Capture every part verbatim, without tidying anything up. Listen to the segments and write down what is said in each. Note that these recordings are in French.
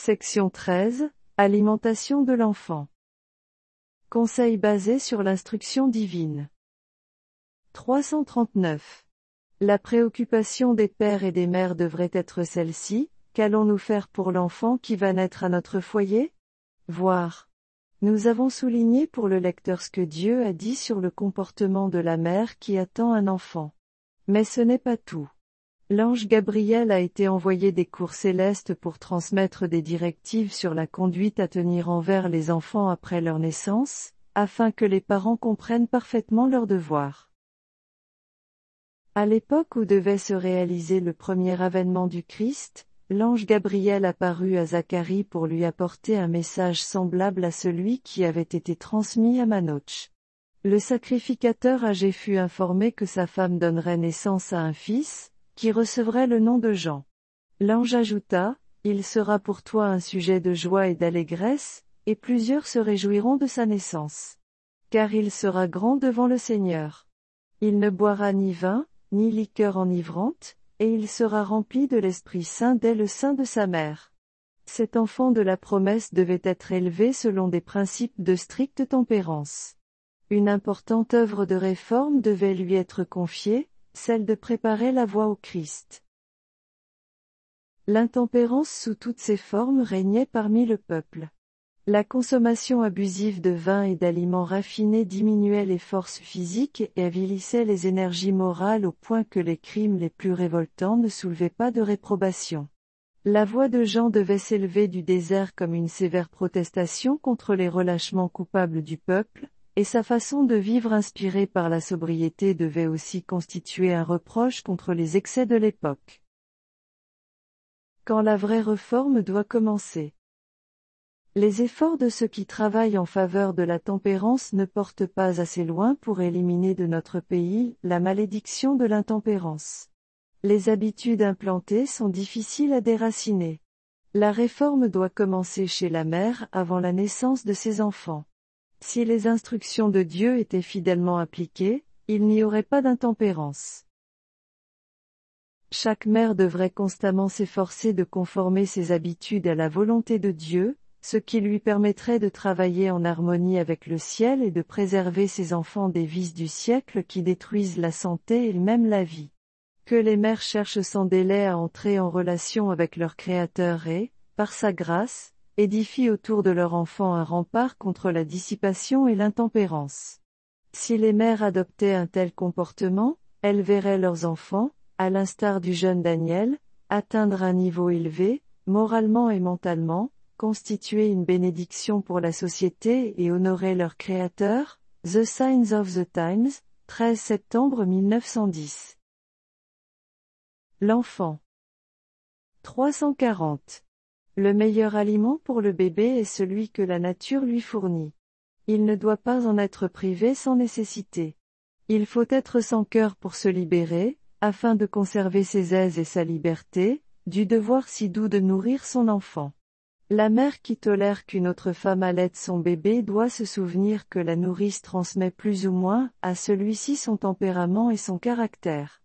Section treize. Alimentation de l'enfant. Conseils basés sur l'instruction divine. trois cent trente-neuf. La préoccupation des pères et des mères devrait être celle-ci: qu'allons-nous faire pour l'enfant qui va naître à notre foyer? Voir. Nous avons souligné pour le lecteur ce que Dieu a dit sur le comportement de la mère qui attend un enfant. Mais ce n'est pas tout. L'ange Gabriel a été envoyé des cours célestes pour transmettre des directives sur la conduite à tenir envers les enfants après leur naissance, afin que les parents comprennent parfaitement leurs devoirs. À l'époque où devait se réaliser le premier avènement du Christ, l'ange Gabriel apparut à Zacharie pour lui apporter un message semblable à celui qui avait été transmis à Manoch. Le sacrificateur âgé fut informé que sa femme donnerait naissance à un fils, qui recevrait le nom de Jean. L'ange ajouta: « Il sera pour toi un sujet de joie et d'allégresse, et plusieurs se réjouiront de sa naissance. Car il sera grand devant le Seigneur. Il ne boira ni vin, ni liqueur enivrante, et il sera rempli de l'Esprit Saint dès le sein de sa mère. » Cet enfant de la promesse devait être élevé selon des principes de stricte tempérance. Une importante œuvre de réforme devait lui être confiée, celle de préparer la voie au Christ. L'intempérance sous toutes ses formes régnait parmi le peuple. La consommation abusive de vin et d'aliments raffinés diminuait les forces physiques et avilissait les énergies morales au point que les crimes les plus révoltants ne soulevaient pas de réprobation. La voix de Jean devait s'élever du désert comme une sévère protestation contre les relâchements coupables du peuple, et sa façon de vivre inspirée par la sobriété devait aussi constituer un reproche contre les excès de l'époque. Quand la vraie réforme doit commencer. Les efforts de ceux qui travaillent en faveur de la tempérance ne portent pas assez loin pour éliminer de notre pays la malédiction de l'intempérance. Les habitudes implantées sont difficiles à déraciner. La réforme doit commencer chez la mère avant la naissance de ses enfants. Si les instructions de Dieu étaient fidèlement appliquées, il n'y aurait pas d'intempérance. Chaque mère devrait constamment s'efforcer de conformer ses habitudes à la volonté de Dieu, ce qui lui permettrait de travailler en harmonie avec le ciel et de préserver ses enfants des vices du siècle qui détruisent la santé et même la vie. Que les mères cherchent sans délai à entrer en relation avec leur Créateur et, par sa grâce, édifient autour de leur enfant un rempart contre la dissipation et l'intempérance. Si les mères adoptaient un tel comportement, elles verraient leurs enfants, à l'instar du jeune Daniel, atteindre un niveau élevé, moralement et mentalement, constituer une bénédiction pour la société et honorer leur Créateur. The Signs of the Times, treize septembre mille neuf cent dix. L'enfant. trois cent quarante. Le meilleur aliment pour le bébé est celui que la nature lui fournit. Il ne doit pas en être privé sans nécessité. Il faut être sans cœur pour se libérer, afin de conserver ses aises et sa liberté, du devoir si doux de nourrir son enfant. La mère qui tolère qu'une autre femme allaite son bébé doit se souvenir que la nourrice transmet plus ou moins à celui-ci son tempérament et son caractère.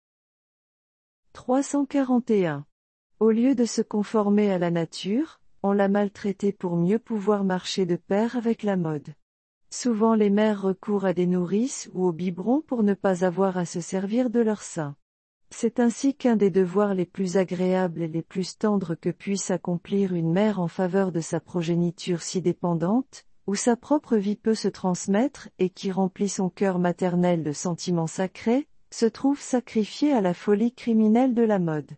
trois cent quarante et un. Au lieu de se conformer à la nature, on l'a maltraité pour mieux pouvoir marcher de pair avec la mode. Souvent les mères recourent à des nourrices ou au biberon pour ne pas avoir à se servir de leur sein. C'est ainsi qu'un des devoirs les plus agréables et les plus tendres que puisse accomplir une mère en faveur de sa progéniture si dépendante, où sa propre vie peut se transmettre et qui remplit son cœur maternel de sentiments sacrés, se trouve sacrifiée à la folie criminelle de la mode.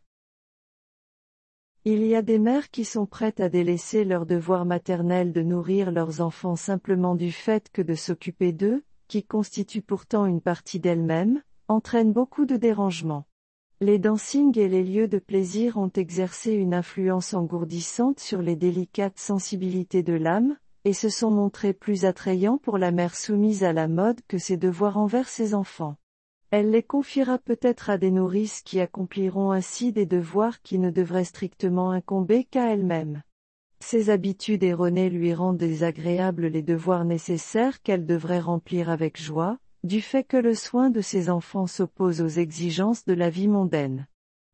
Il y a des mères qui sont prêtes à délaisser leur devoir maternel de nourrir leurs enfants simplement du fait que de s'occuper d'eux, qui constitue pourtant une partie d'elles-mêmes, entraîne beaucoup de dérangements. Les dancings et les lieux de plaisir ont exercé une influence engourdissante sur les délicates sensibilités de l'âme, et se sont montrés plus attrayants pour la mère soumise à la mode que ses devoirs envers ses enfants. Elle les confiera peut-être à des nourrices qui accompliront ainsi des devoirs qui ne devraient strictement incomber qu'à elles-mêmes. Ces habitudes erronées lui rendent désagréables les devoirs nécessaires qu'elle devrait remplir avec joie, du fait que le soin de ses enfants s'oppose aux exigences de la vie mondaine.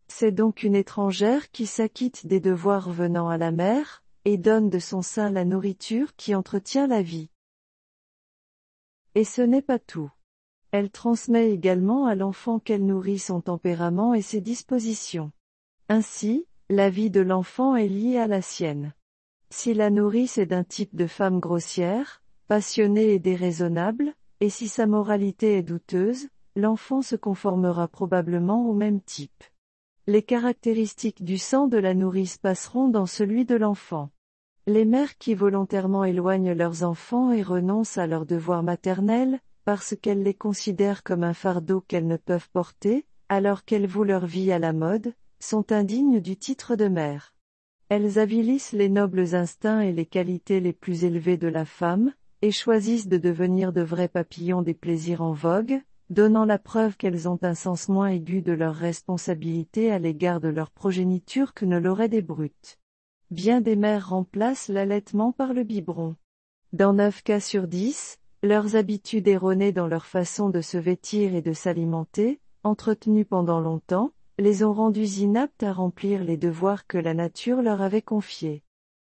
C'est donc une étrangère qui s'acquitte des devoirs venant à la mère, et donne de son sein la nourriture qui entretient la vie. Et ce n'est pas tout. Elle transmet également à l'enfant qu'elle nourrit son tempérament et ses dispositions. Ainsi, la vie de l'enfant est liée à la sienne. Si la nourrice est d'un type de femme grossière, passionnée et déraisonnable, et si sa moralité est douteuse, l'enfant se conformera probablement au même type. Les caractéristiques du sang de la nourrice passeront dans celui de l'enfant. Les mères qui volontairement éloignent leurs enfants et renoncent à leurs devoirs maternels, parce qu'elles les considèrent comme un fardeau qu'elles ne peuvent porter, alors qu'elles vouent leur vie à la mode, sont indignes du titre de mère. Elles avilissent les nobles instincts et les qualités les plus élevées de la femme, et choisissent de devenir de vrais papillons des plaisirs en vogue, donnant la preuve qu'elles ont un sens moins aigu de leur responsabilité à l'égard de leur progéniture que ne l'auraient des brutes. Bien des mères remplacent l'allaitement par le biberon. Dans neuf cas sur dix, leurs habitudes erronées dans leur façon de se vêtir et de s'alimenter, entretenues pendant longtemps, les ont rendues inaptes à remplir les devoirs que la nature leur avait confiés.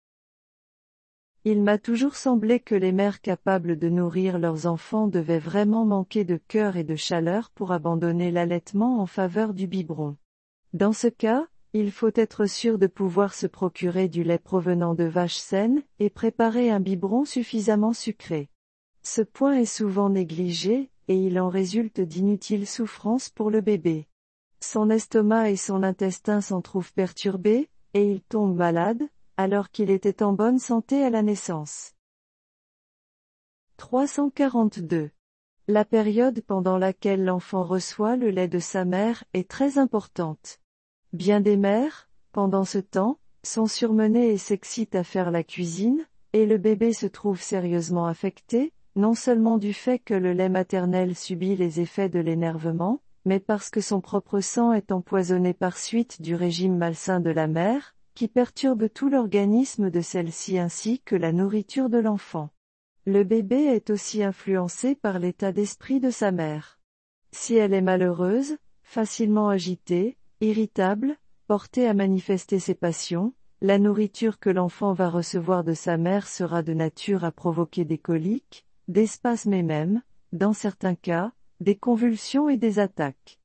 Il m'a toujours semblé que les mères capables de nourrir leurs enfants devaient vraiment manquer de cœur et de chaleur pour abandonner l'allaitement en faveur du biberon. Dans ce cas, il faut être sûr de pouvoir se procurer du lait provenant de vaches saines, et préparer un biberon suffisamment sucré. Ce point est souvent négligé, et il en résulte d'inutiles souffrances pour le bébé. Son estomac et son intestin s'en trouvent perturbés, et il tombe malade, alors qu'il était en bonne santé à la naissance. trois cent quarante-deux. La période pendant laquelle l'enfant reçoit le lait de sa mère est très importante. Bien des mères, pendant ce temps, sont surmenées et s'excitent à faire la cuisine, et le bébé se trouve sérieusement affecté, non seulement du fait que le lait maternel subit les effets de l'énervement, mais parce que son propre sang est empoisonné par suite du régime malsain de la mère, qui perturbe tout l'organisme de celle-ci ainsi que la nourriture de l'enfant. Le bébé est aussi influencé par l'état d'esprit de sa mère. Si elle est malheureuse, facilement agitée, irritable, portée à manifester ses passions, la nourriture que l'enfant va recevoir de sa mère sera de nature à provoquer des coliques, des spasmes et même, dans certains cas, des convulsions et des attaques.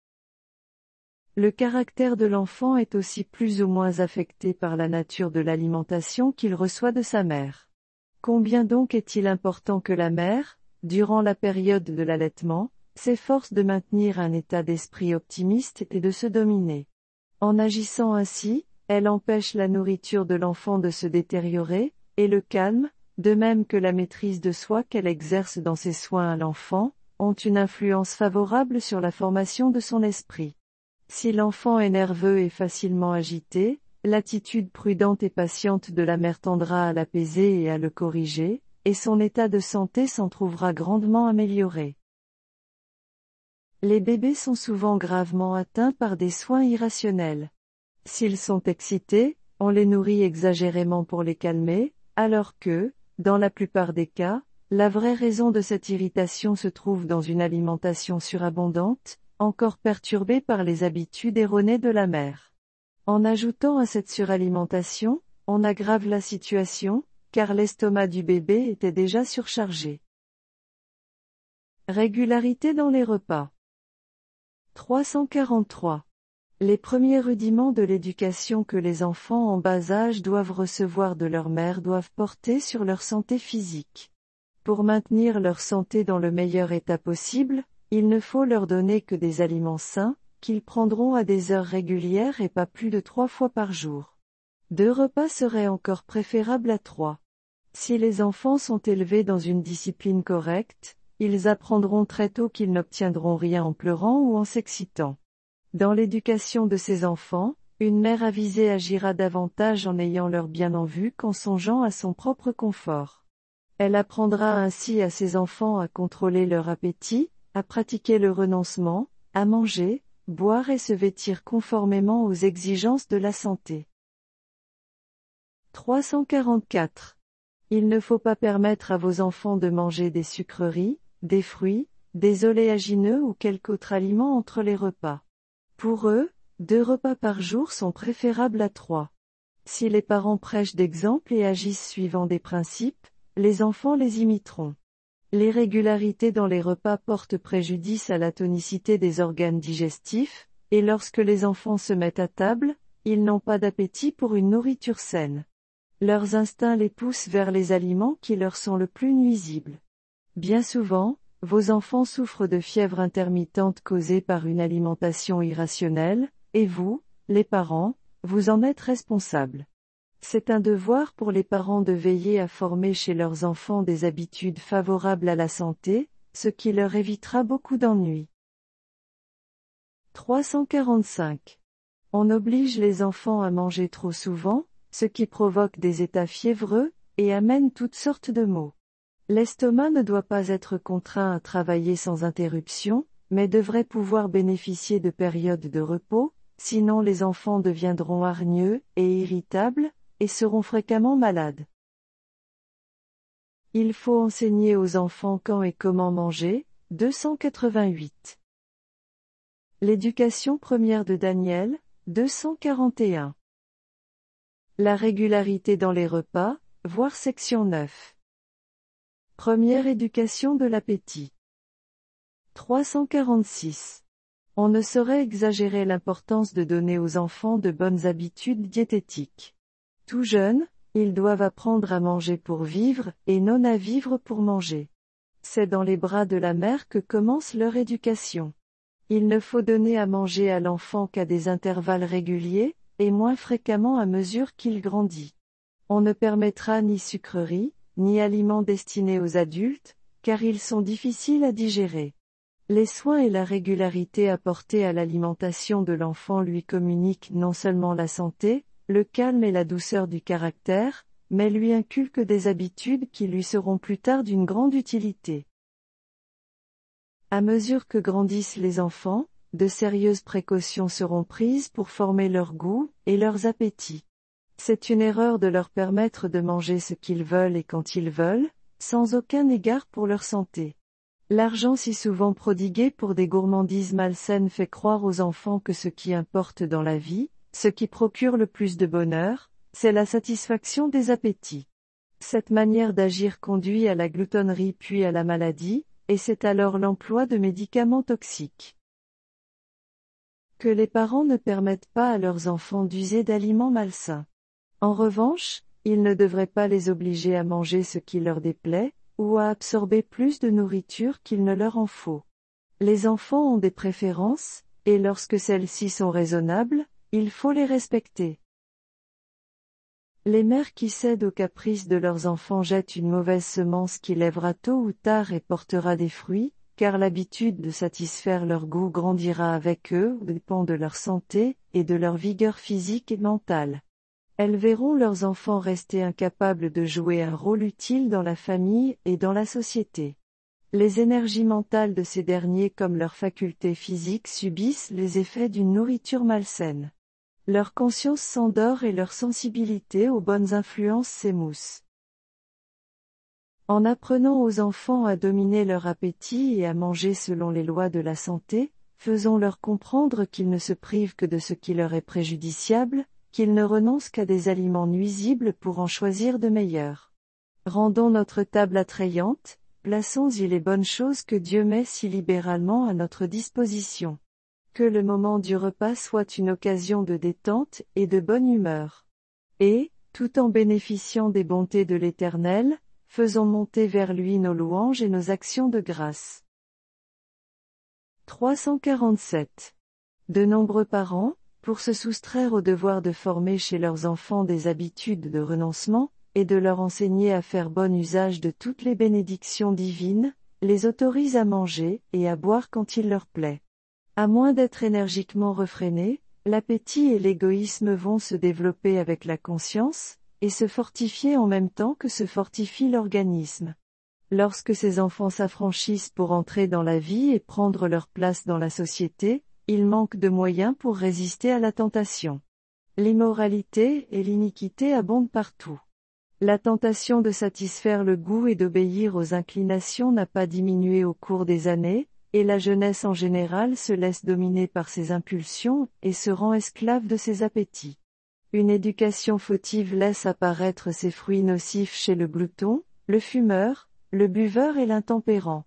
Le caractère de l'enfant est aussi plus ou moins affecté par la nature de l'alimentation qu'il reçoit de sa mère. Combien donc est-il important que la mère, durant la période de l'allaitement, s'efforce de maintenir un état d'esprit optimiste et de se dominer. En agissant ainsi, elle empêche la nourriture de l'enfant de se détériorer, et le calme, de même que la maîtrise de soi qu'elle exerce dans ses soins à l'enfant, ont une influence favorable sur la formation de son esprit. Si l'enfant est nerveux et facilement agité, l'attitude prudente et patiente de la mère tendra à l'apaiser et à le corriger, et son état de santé s'en trouvera grandement amélioré. Les bébés sont souvent gravement atteints par des soins irrationnels. S'ils sont excités, on les nourrit exagérément pour les calmer, alors que, dans la plupart des cas, la vraie raison de cette irritation se trouve dans une alimentation surabondante, encore perturbée par les habitudes erronées de la mère. En ajoutant à cette suralimentation, on aggrave la situation, car l'estomac du bébé était déjà surchargé. Régularité dans les repas. trois cent quarante-trois. Les premiers rudiments de l'éducation que les enfants en bas âge doivent recevoir de leur mère doivent porter sur leur santé physique. Pour maintenir leur santé dans le meilleur état possible, il ne faut leur donner que des aliments sains, qu'ils prendront à des heures régulières et pas plus de trois fois par jour. Deux repas seraient encore préférables à trois. Si les enfants sont élevés dans une discipline correcte, ils apprendront très tôt qu'ils n'obtiendront rien en pleurant ou en s'excitant. Dans l'éducation de ces enfants, une mère avisée agira davantage en ayant leur bien en vue qu'en songeant à son propre confort. Elle apprendra ainsi à ses enfants à contrôler leur appétit, à pratiquer le renoncement, à manger, boire et se vêtir conformément aux exigences de la santé. trois cent quarante-quatre. Il ne faut pas permettre à vos enfants de manger des sucreries, des fruits, des oléagineux ou quelque autre aliment entre les repas. Pour eux, Deux repas par jour sont préférables à trois. Si les parents prêchent d'exemple et agissent suivant des principes, les enfants les imiteront. L'irrégularité dans les repas porte préjudice à la tonicité des organes digestifs, et lorsque les enfants se mettent à table, ils n'ont pas d'appétit pour une nourriture saine. Leurs instincts les poussent vers les aliments qui leur sont le plus nuisibles. Bien souvent, vos enfants souffrent de fièvre intermittente causée par une alimentation irrationnelle, et vous, les parents, vous en êtes responsables. C'est un devoir pour les parents de veiller à former chez leurs enfants des habitudes favorables à la santé, ce qui leur évitera beaucoup d'ennuis. trois cent quarante-cinq. On oblige les enfants à manger trop souvent, ce qui provoque des états fiévreux, et amène toutes sortes de maux. L'estomac ne doit pas être contraint à travailler sans interruption, mais devrait pouvoir bénéficier de périodes de repos, sinon les enfants deviendront hargneux et irritables, et seront fréquemment malades. Il faut enseigner aux enfants quand et comment manger. deux cent quatre-vingt-huit. L'éducation première de Daniel. deux cent quarante et un. La régularité dans les repas, voir section neuf. Première éducation de l'appétit. trois cent quarante-six. On ne saurait exagérer l'importance de donner aux enfants de bonnes habitudes diététiques. Tout jeunes, ils doivent apprendre à manger pour vivre, et non à vivre pour manger. C'est dans les bras de la mère que commence leur éducation. Il ne faut donner à manger à l'enfant qu'à des intervalles réguliers, et moins fréquemment à mesure qu'il grandit. On ne permettra ni sucreries, ni aliments destinés aux adultes, car ils sont difficiles à digérer. Les soins et la régularité apportés à l'alimentation de l'enfant lui communiquent non seulement la santé, le calme et la douceur du caractère, mais lui inculquent des habitudes qui lui seront plus tard d'une grande utilité. À mesure que grandissent les enfants, de sérieuses précautions seront prises pour former leur goût et leurs appétits. C'est une erreur de leur permettre de manger ce qu'ils veulent et quand ils veulent, sans aucun égard pour leur santé. L'argent si souvent prodigué pour des gourmandises malsaines fait croire aux enfants que ce qui importe dans la vie, ce qui procure le plus de bonheur, c'est la satisfaction des appétits. Cette manière d'agir conduit à la gloutonnerie puis à la maladie, et c'est alors l'emploi de médicaments toxiques. Que les parents ne permettent pas à leurs enfants d'user d'aliments malsains. En revanche, ils ne devraient pas les obliger à manger ce qui leur déplaît, ou à absorber plus de nourriture qu'il ne leur en faut. Les enfants ont des préférences, et lorsque celles-ci sont raisonnables, il faut les respecter. Les mères qui cèdent aux caprices de leurs enfants jettent une mauvaise semence qui lèvera tôt ou tard et portera des fruits, car l'habitude de satisfaire leur goût grandira avec eux, dépend de leur santé, et de leur vigueur physique et mentale. Elles verront leurs enfants rester incapables de jouer un rôle utile dans la famille et dans la société. Les énergies mentales de ces derniers comme leurs facultés physiques subissent les effets d'une nourriture malsaine. Leur conscience s'endort et leur sensibilité aux bonnes influences s'émousse. En apprenant aux enfants à dominer leur appétit et à manger selon les lois de la santé, faisons-leur comprendre qu'ils ne se privent que de ce qui leur est préjudiciable, qu'ils ne renoncent qu'à des aliments nuisibles pour en choisir de meilleurs. Rendons notre table attrayante, plaçons-y les bonnes choses que Dieu met si libéralement à notre disposition. Que le moment du repas soit une occasion de détente et de bonne humeur. Et, tout en bénéficiant des bontés de l'Éternel, faisons monter vers lui nos louanges et nos actions de grâce. trois cent quarante-sept. De nombreux parents, pour se soustraire au devoir de former chez leurs enfants des habitudes de renoncement, et de leur enseigner à faire bon usage de toutes les bénédictions divines, les autorisent à manger et à boire quand il leur plaît. À moins d'être énergiquement refrénés, l'appétit et l'égoïsme vont se développer avec la conscience, et se fortifier en même temps que se fortifie l'organisme. Lorsque ces enfants s'affranchissent pour entrer dans la vie et prendre leur place dans la société, ils manquent de moyens pour résister à la tentation. L'immoralité et l'iniquité abondent partout. La tentation de satisfaire le goût et d'obéir aux inclinations n'a pas diminué au cours des années, et la jeunesse en général se laisse dominer par ses impulsions, et se rend esclave de ses appétits. Une éducation fautive laisse apparaître ses fruits nocifs chez le glouton, le fumeur, le buveur et l'intempérant.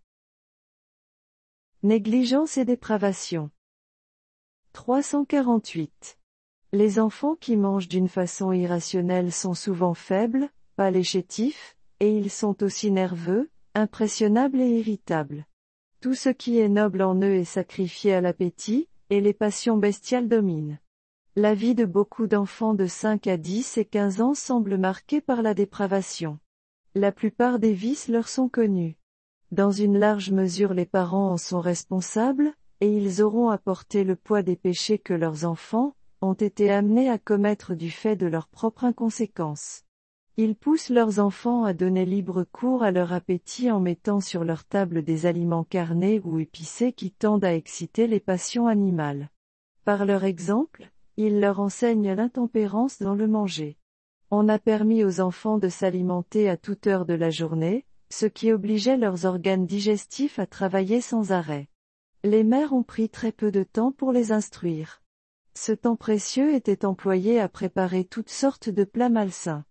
Négligence et dépravation. trois cent quarante-huit. Les enfants qui mangent d'une façon irrationnelle sont souvent faibles, pâles et chétifs, et ils sont aussi nerveux, impressionnables et irritables. Tout ce qui est noble en eux est sacrifié à l'appétit, et les passions bestiales dominent. La vie de beaucoup d'enfants de cinq à dix et quinze ans semble marquée par la dépravation. La plupart des vices leur sont connus. Dans une large mesure les parents en sont responsables, et ils auront à porter le poids des péchés que leurs enfants ont été amenés à commettre du fait de leur propre inconséquence. Ils poussent leurs enfants à donner libre cours à leur appétit en mettant sur leur table des aliments carnés ou épicés qui tendent à exciter les passions animales. Par leur exemple, ils leur enseignent l'intempérance dans le manger. On a permis aux enfants de s'alimenter à toute heure de la journée, ce qui obligeait leurs organes digestifs à travailler sans arrêt. Les mères ont pris très peu de temps pour les instruire. Ce temps précieux était employé à préparer toutes sortes de plats malsains.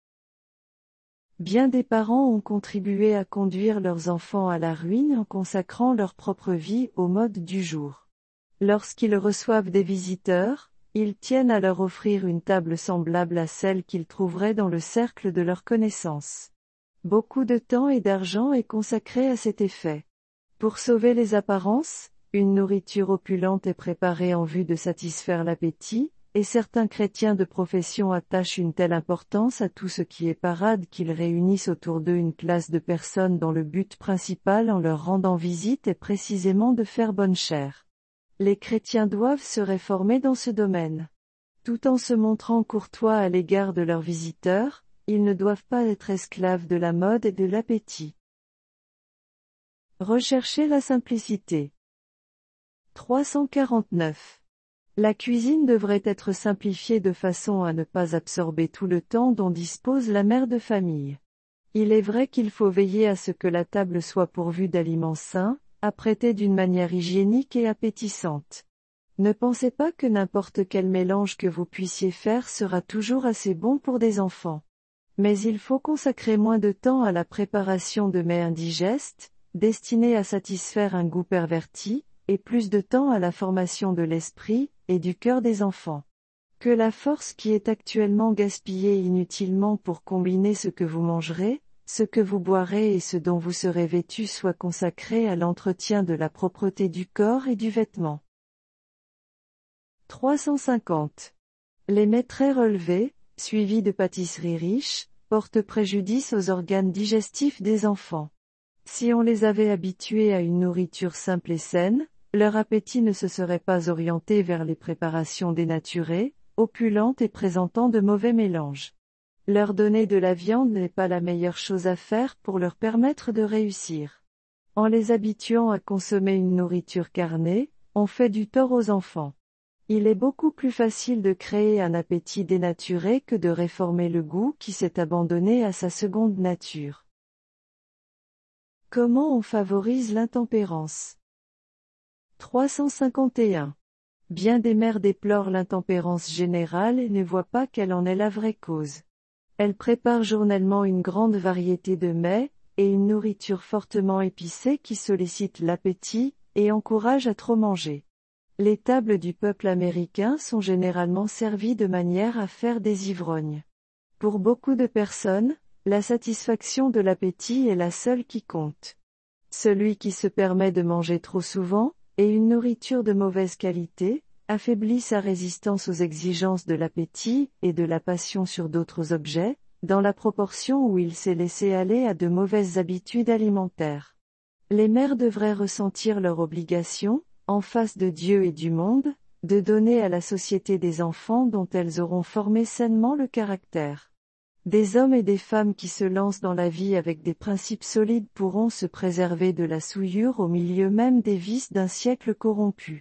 Bien des parents ont contribué à conduire leurs enfants à la ruine en consacrant leur propre vie au mode du jour. Lorsqu'ils reçoivent des visiteurs, ils tiennent à leur offrir une table semblable à celle qu'ils trouveraient dans le cercle de leur connaissance. Beaucoup de temps et d'argent est consacré à cet effet. Pour sauver les apparences, une nourriture opulente est préparée en vue de satisfaire l'appétit, et certains chrétiens de profession attachent une telle importance à tout ce qui est parade qu'ils réunissent autour d'eux une classe de personnes dont le but principal en leur rendant visite est précisément de faire bonne chère. Les chrétiens doivent se réformer dans ce domaine. Tout en se montrant courtois à l'égard de leurs visiteurs, ils ne doivent pas être esclaves de la mode et de l'appétit. Recherchez la simplicité. trois cent quarante-neuf. La cuisine devrait être simplifiée de façon à ne pas absorber tout le temps dont dispose la mère de famille. Il est vrai qu'il faut veiller à ce que la table soit pourvue d'aliments sains, apprêtés d'une manière hygiénique et appétissante. Ne pensez pas que n'importe quel mélange que vous puissiez faire sera toujours assez bon pour des enfants. Mais il faut consacrer moins de temps à la préparation de mets indigestes, destinés à satisfaire un goût perverti, et plus de temps à la formation de l'esprit et du cœur des enfants. Que la force qui est actuellement gaspillée inutilement pour combiner ce que vous mangerez, ce que vous boirez et ce dont vous serez vêtus soit consacrée à l'entretien de la propreté du corps et du vêtement. trois cent cinquante. Les mets très relevés, suivis de pâtisseries riches, portent préjudice aux organes digestifs des enfants. Si on les avait habitués à une nourriture simple et saine, leur appétit ne se serait pas orienté vers les préparations dénaturées, opulentes et présentant de mauvais mélanges. Leur donner de la viande n'est pas la meilleure chose à faire pour leur permettre de réussir. En les habituant à consommer une nourriture carnée, on fait du tort aux enfants. Il est beaucoup plus facile de créer un appétit dénaturé que de réformer le goût qui s'est abandonné à sa seconde nature. Comment on favorise l'intempérance? trois cent cinquante et un. Bien des mères déplorent l'intempérance générale et ne voient pas quelle en est la vraie cause. Elles préparent journellement une grande variété de mets, et une nourriture fortement épicée qui sollicite l'appétit, et encourage à trop manger. Les tables du peuple américain sont généralement servies de manière à faire des ivrognes. Pour beaucoup de personnes, la satisfaction de l'appétit est la seule qui compte. Celui qui se permet de manger trop souvent, et une nourriture de mauvaise qualité, affaiblit sa résistance aux exigences de l'appétit et de la passion sur d'autres objets, dans la proportion où il s'est laissé aller à de mauvaises habitudes alimentaires. Les mères devraient ressentir leur obligation, en face de Dieu et du monde, de donner à la société des enfants dont elles auront formé sainement le caractère. Des hommes et des femmes qui se lancent dans la vie avec des principes solides pourront se préserver de la souillure au milieu même des vices d'un siècle corrompu.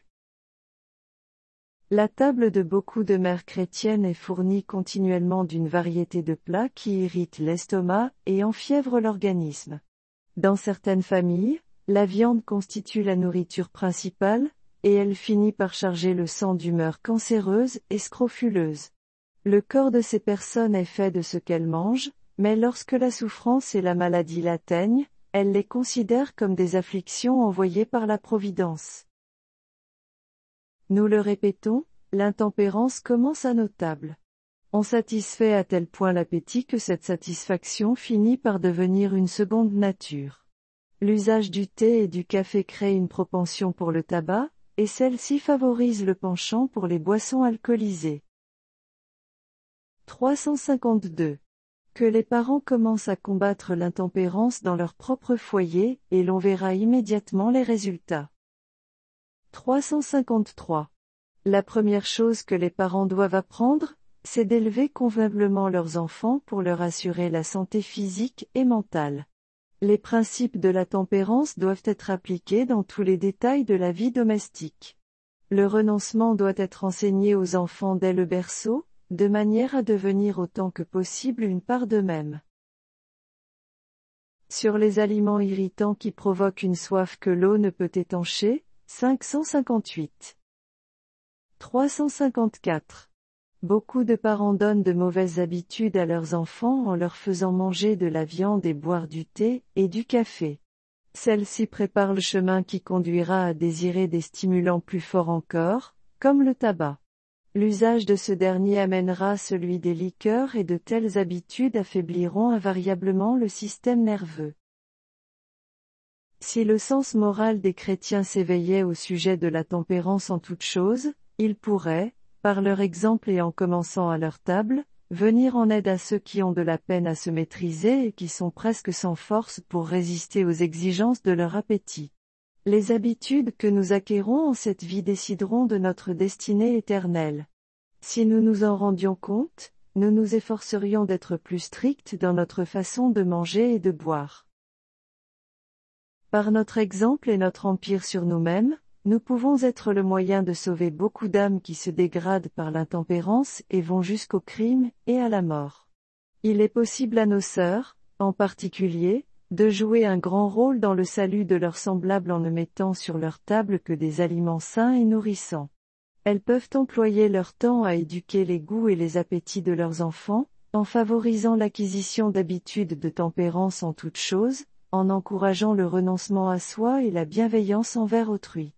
La table de beaucoup de mères chrétiennes est fournie continuellement d'une variété de plats qui irritent l'estomac et enfièvrent l'organisme. Dans certaines familles, La viande constitue la nourriture principale, et elle finit par charger le sang d'humeurs cancéreuses et scrofuleuses. Le corps de ces personnes est fait de ce qu'elles mangent, mais lorsque la souffrance et la maladie l'atteignent, elles les considèrent comme des afflictions envoyées par la Providence. Nous le répétons, l'intempérance commence à nos tables. On satisfait à tel point l'appétit que cette satisfaction finit par devenir une seconde nature. L'usage du thé et du café crée une propension pour le tabac, et celle-ci favorise le penchant pour les boissons alcoolisées. trois cent cinquante-deux. Que les parents commencent à combattre l'intempérance dans leur propre foyer, et l'on verra immédiatement les résultats. trois cent cinquante-trois. La première chose que les parents doivent apprendre, c'est d'élever convenablement leurs enfants pour leur assurer la santé physique et mentale. Les principes de la tempérance doivent être appliqués dans tous les détails de la vie domestique. Le renoncement doit être enseigné aux enfants dès le berceau, de manière à devenir autant que possible une part d'eux-mêmes. Sur les aliments irritants qui provoquent une soif que l'eau ne peut étancher, cinq cent cinquante-huit. trois cent cinquante-quatre. Beaucoup de parents donnent de mauvaises habitudes à leurs enfants en leur faisant manger de la viande et boire du thé et du café. Celles-ci préparent le chemin qui conduira à désirer des stimulants plus forts encore, comme le tabac. L'usage de ce dernier amènera celui des liqueurs et de telles habitudes affaibliront invariablement le système nerveux. Si le sens moral des chrétiens s'éveillait au sujet de la tempérance en toutes choses, ils pourraient, par leur exemple et en commençant à leur table, venir en aide à ceux qui ont de la peine à se maîtriser et qui sont presque sans force pour résister aux exigences de leur appétit. Les habitudes que nous acquérons en cette vie décideront de notre destinée éternelle. Si nous nous en rendions compte, nous nous efforcerions d'être plus stricts dans notre façon de manger et de boire. Par notre exemple et notre empire sur nous-mêmes, nous pouvons être le moyen de sauver beaucoup d'âmes qui se dégradent par l'intempérance et vont jusqu'au crime et à la mort. Il est possible à nos sœurs, en particulier, de jouer un grand rôle dans le salut de leurs semblables en ne mettant sur leur table que des aliments sains et nourrissants. Elles peuvent employer leur temps à éduquer les goûts et les appétits de leurs enfants, en favorisant l'acquisition d'habitudes de tempérance en toutes choses, en encourageant le renoncement à soi et la bienveillance envers autrui.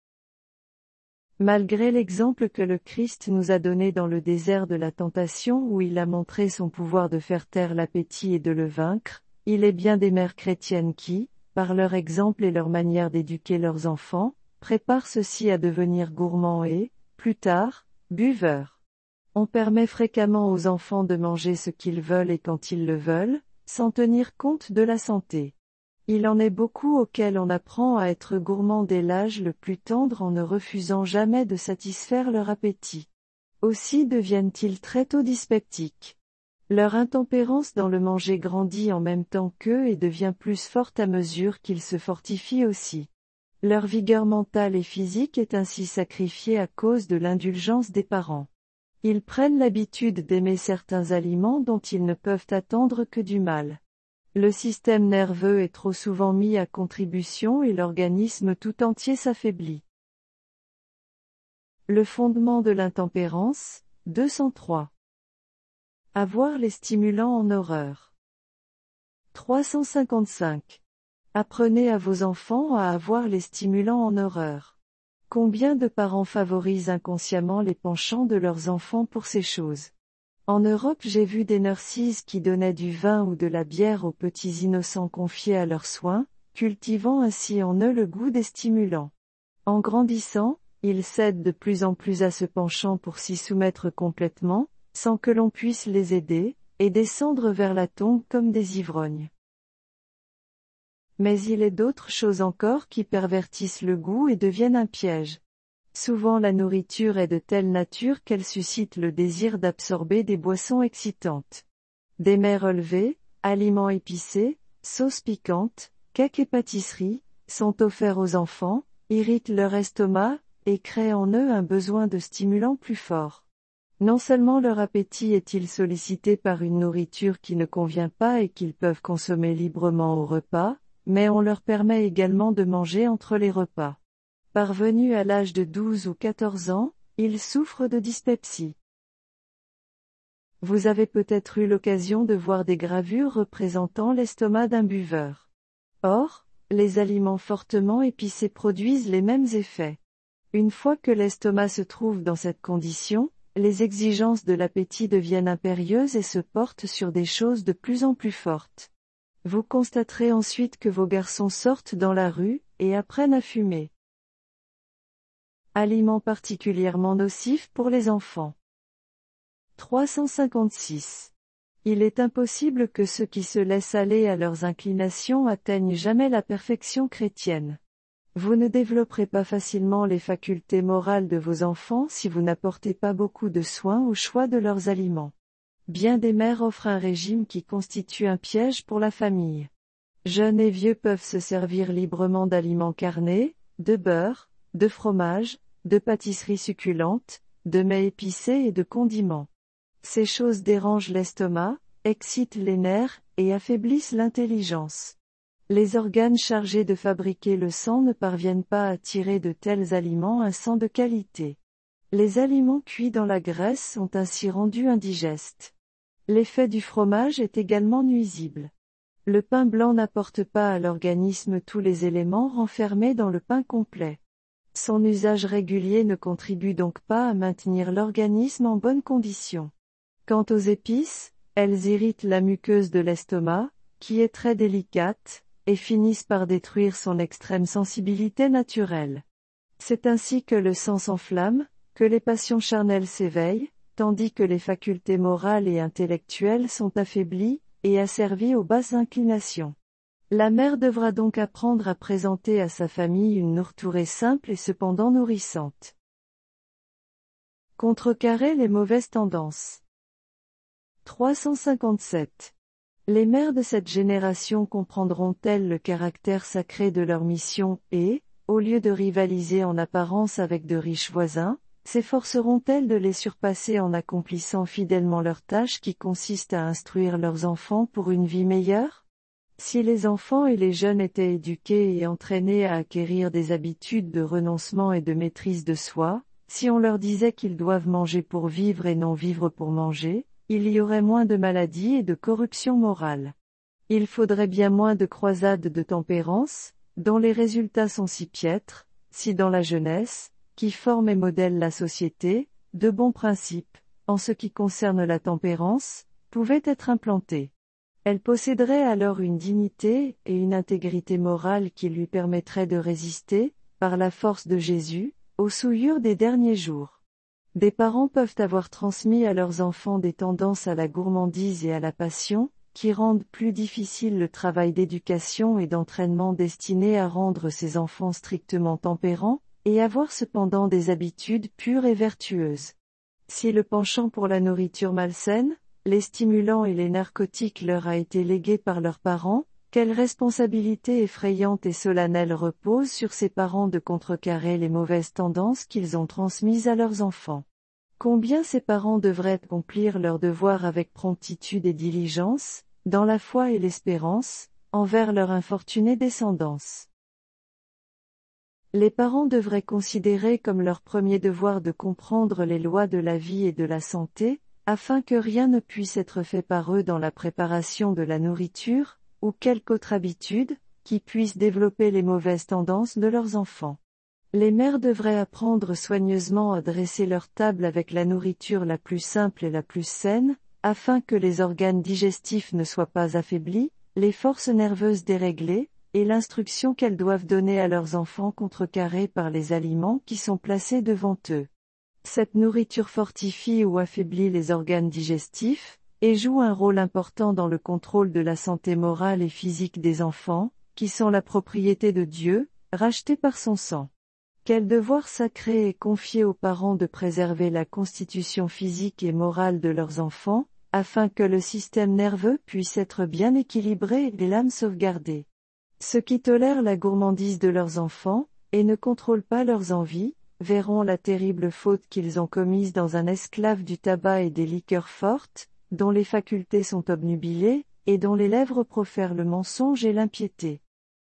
Malgré l'exemple que le Christ nous a donné dans le désert de la tentation où il a montré son pouvoir de faire taire l'appétit et de le vaincre, il est bien des mères chrétiennes qui, par leur exemple et leur manière d'éduquer leurs enfants, préparent ceux-ci à devenir gourmands et, plus tard, buveurs. On permet fréquemment aux enfants de manger ce qu'ils veulent et quand ils le veulent, sans tenir compte de la santé. Il en est beaucoup auxquels on apprend à être gourmands dès l'âge le plus tendre en ne refusant jamais de satisfaire leur appétit. Aussi deviennent-ils très tôt dyspeptiques. Leur intempérance dans le manger grandit en même temps qu'eux et devient plus forte à mesure qu'ils se fortifient aussi. Leur vigueur mentale et physique est ainsi sacrifiée à cause de l'indulgence des parents. Ils prennent l'habitude d'aimer certains aliments dont ils ne peuvent attendre que du mal. Le système nerveux est trop souvent mis à contribution et l'organisme tout entier s'affaiblit. Le fondement de l'intempérance, deux cent trois. Avoir les stimulants en horreur. trois cent cinquante-cinq. Apprenez à vos enfants à avoir les stimulants en horreur. Combien de parents favorisent inconsciemment les penchants de leurs enfants pour ces choses? En Europe, j'ai vu des nurses qui donnaient du vin ou de la bière aux petits innocents confiés à leurs soins, cultivant ainsi en eux le goût des stimulants. En grandissant, ils cèdent de plus en plus à ce penchant pour s'y soumettre complètement, sans que l'on puisse les aider, et descendre vers la tombe comme des ivrognes. Mais il est d'autres choses encore qui pervertissent le goût et deviennent un piège. Souvent la nourriture est de telle nature qu'elle suscite le désir d'absorber des boissons excitantes. Des mets relevés, aliments épicés, sauces piquantes, cakes et pâtisseries, sont offerts aux enfants, irritent leur estomac, et créent en eux un besoin de stimulants plus forts. Non seulement leur appétit est-il sollicité par une nourriture qui ne convient pas et qu'ils peuvent consommer librement au repas, Mais on leur permet également de manger entre les repas. Parvenus à l'âge de douze ou quatorze ans, ils souffrent de dyspepsie. Vous avez peut-être eu l'occasion de voir des gravures représentant l'estomac d'un buveur. Or, les aliments fortement épicés produisent les mêmes effets. Une fois que l'estomac se trouve dans cette condition, les exigences de l'appétit deviennent impérieuses et se portent sur des choses de plus en plus fortes. Vous constaterez ensuite que vos garçons sortent dans la rue, et apprennent à fumer. Aliments particulièrement nocifs pour les enfants. trois cent cinquante-six. Il est impossible que ceux qui se laissent aller à leurs inclinations atteignent jamais la perfection chrétienne. Vous ne développerez pas facilement les facultés morales de vos enfants si vous n'apportez pas beaucoup de soin au choix de leurs aliments. Bien des mères offrent un régime qui constitue un piège pour la famille. Jeunes et vieux peuvent se servir librement d'aliments carnés, de beurre, de fromage, de pâtisseries succulentes, de mets épicés et de condiments. Ces choses dérangent l'estomac, excitent les nerfs, et affaiblissent l'intelligence. Les organes chargés de fabriquer le sang ne parviennent pas à tirer de tels aliments un sang de qualité. Les aliments cuits dans la graisse sont ainsi rendus indigestes. L'effet du fromage est également nuisible. Le pain blanc n'apporte pas à l'organisme tous les éléments renfermés dans le pain complet. Son usage régulier ne contribue donc pas à maintenir l'organisme en bonne condition. Quant aux épices, elles irritent la muqueuse de l'estomac, qui est très délicate, et finissent par détruire son extrême sensibilité naturelle. C'est ainsi que le sang s'enflamme, que les passions charnelles s'éveillent, tandis que les facultés morales et intellectuelles sont affaiblies, et asservies aux basses inclinations. La mère devra donc apprendre à présenter à sa famille une nourriture simple et cependant nourrissante. Contrecarrer les mauvaises tendances. trois cent cinquante-sept. Les mères de cette génération comprendront-elles le caractère sacré de leur mission et, au lieu de rivaliser en apparence avec de riches voisins, s'efforceront-elles de les surpasser en accomplissant fidèlement leur tâche qui consiste à instruire leurs enfants pour une vie meilleure? Si les enfants et les jeunes étaient éduqués et entraînés à acquérir des habitudes de renoncement et de maîtrise de soi, si on leur disait qu'ils doivent manger pour vivre et non vivre pour manger, il y aurait moins de maladies et de corruption morale. Il faudrait bien moins de croisades de tempérance, dont les résultats sont si piètres, si dans la jeunesse, qui forme et modèle la société, de bons principes, en ce qui concerne la tempérance, pouvaient être implantés. Elle posséderait alors une dignité et une intégrité morale qui lui permettraient de résister, par la force de Jésus, aux souillures des derniers jours. Des parents peuvent avoir transmis à leurs enfants des tendances à la gourmandise et à la passion, qui rendent plus difficile le travail d'éducation et d'entraînement destiné à rendre ces enfants strictement tempérants, et avoir cependant des habitudes pures et vertueuses. Si le penchant pour la nourriture malsaine, les stimulants et les narcotiques leur a été légué par leurs parents, quelle responsabilité effrayante et solennelle repose sur ces parents de contrecarrer les mauvaises tendances qu'ils ont transmises à leurs enfants. Combien ces parents devraient accomplir leur devoir avec promptitude et diligence, dans la foi et l'espérance, envers leur infortunée descendance. Les parents devraient considérer comme leur premier devoir de comprendre les lois de la vie et de la santé, afin que rien ne puisse être fait par eux dans la préparation de la nourriture, ou quelque autre habitude, qui puisse développer les mauvaises tendances de leurs enfants. Les mères devraient apprendre soigneusement à dresser leur table avec la nourriture la plus simple et la plus saine, afin que les organes digestifs ne soient pas affaiblis, les forces nerveuses déréglées, et l'instruction qu'elles doivent donner à leurs enfants contrecarrée par les aliments qui sont placés devant eux. Cette nourriture fortifie ou affaiblit les organes digestifs, et joue un rôle important dans le contrôle de la santé morale et physique des enfants, qui sont la propriété de Dieu, rachetés par son sang. Quel devoir sacré est confié aux parents de préserver la constitution physique et morale de leurs enfants, afin que le système nerveux puisse être bien équilibré et l'âme sauvegardée. Ceux qui tolèrent la gourmandise de leurs enfants, et ne contrôlent pas leurs envies, verront la terrible faute qu'ils ont commise dans un esclave du tabac et des liqueurs fortes, dont les facultés sont obnubilées, et dont les lèvres profèrent le mensonge et l'impiété.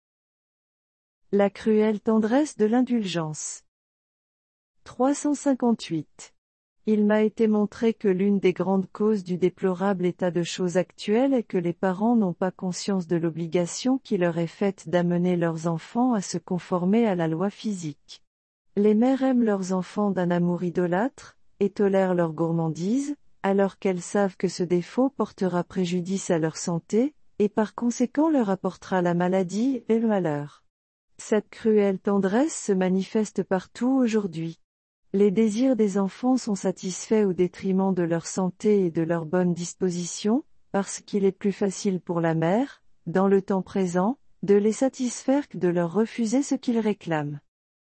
La cruelle tendresse de l'indulgence. trois cent cinquante-huit. Il m'a été montré que l'une des grandes causes du déplorable état de choses actuel est que les parents n'ont pas conscience de l'obligation qui leur est faite d'amener leurs enfants à se conformer à la loi physique. Les mères aiment leurs enfants d'un amour idolâtre, et tolèrent leur gourmandise, alors qu'elles savent que ce défaut portera préjudice à leur santé, et par conséquent leur apportera la maladie et le malheur. Cette cruelle tendresse se manifeste partout aujourd'hui. Les désirs des enfants sont satisfaits au détriment de leur santé et de leur bonne disposition, parce qu'il est plus facile pour la mère, dans le temps présent, de les satisfaire que de leur refuser ce qu'ils réclament.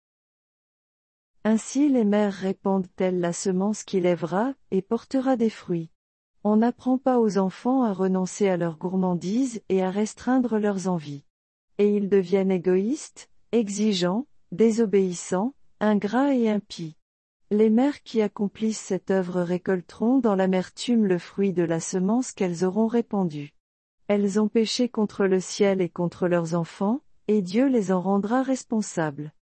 Ainsi les mères répandent-elles la semence qui lèvera, et portera des fruits. On n'apprend pas aux enfants à renoncer à leur gourmandise et à restreindre leurs envies. Et ils deviennent égoïstes, exigeants, désobéissants, ingrats et impies. Les mères qui accomplissent cette œuvre récolteront dans l'amertume le fruit de la semence qu'elles auront répandue. Elles ont péché contre le ciel et contre leurs enfants, et Dieu les en rendra responsables.